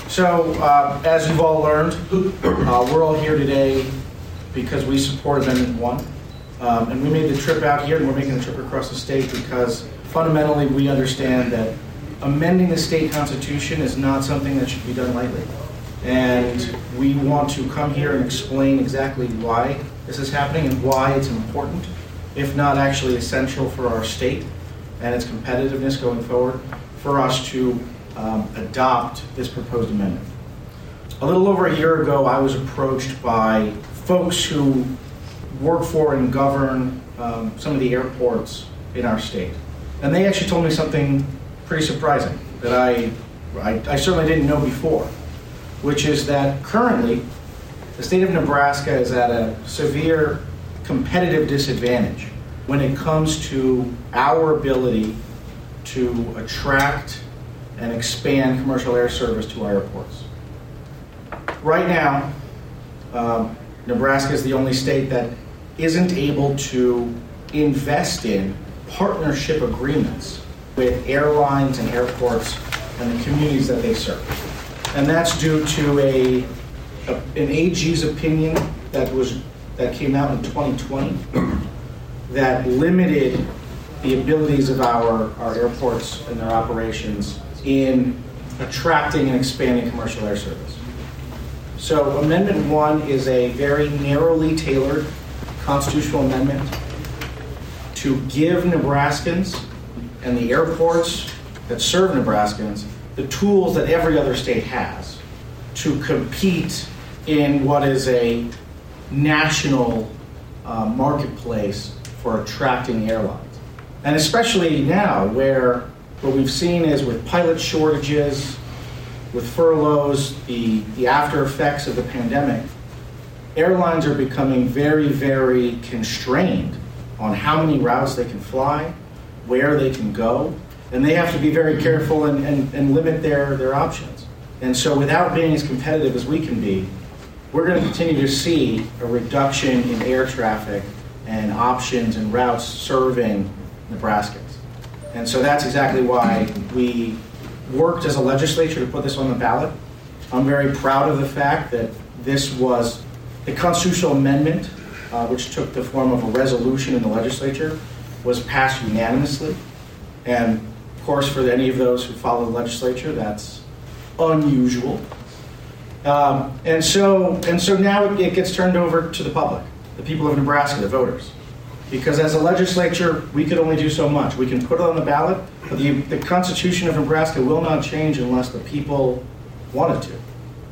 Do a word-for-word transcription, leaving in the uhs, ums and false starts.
So, uh, as you've all learned, uh, we're all here today because we support Amendment one. Um, and we made the trip out here, and we're making the trip across the state because fundamentally we understand that amending the state constitution is not something that should be done lightly. And we want to come here and explain exactly why this is happening and why it's important, if not actually essential for our state and its competitiveness going forward, for us to um, adopt this proposed amendment. A little over a year ago, I was approached by folks who work for and govern um, some of the airports in our state. And they actually told me something pretty surprising that I, I, I certainly didn't know before, which is that currently the state of Nebraska is at a severe competitive disadvantage when it comes to our ability to attract and expand commercial air service to our airports. Right now, um, Nebraska is the only state that isn't able to invest in partnership agreements with airlines and airports and the communities that they serve. And that's due to a, a an A G's opinion that was that came out in twenty twenty that limited the abilities of our, our airports and their operations in attracting and expanding commercial air service. So Amendment one is a very narrowly tailored constitutional amendment to give Nebraskans and the airports that serve Nebraskans the tools that every other state has to compete in what is a national uh, marketplace for attracting airlines. And especially now where what we've seen is with pilot shortages, with furloughs, the, the after effects of the pandemic, airlines are becoming very, very constrained on how many routes they can fly, where they can go, and they have to be very careful and, and, and limit their, their options. And so without being as competitive as we can be, we're going to continue to see a reduction in air traffic and options and routes serving Nebraskans. And so that's exactly why we worked as a legislature to put this on the ballot. I'm very proud of the fact that this was a constitutional amendment, uh, which took the form of a resolution in the legislature, was passed unanimously. And of course, for any of those who follow the legislature, that's unusual. Um, and so and so now it, it gets turned over to the public, the people of Nebraska, the voters. Because as a legislature, we could only do so much. We can put it on the ballot, but the, the Constitution of Nebraska will not change unless the people want it to.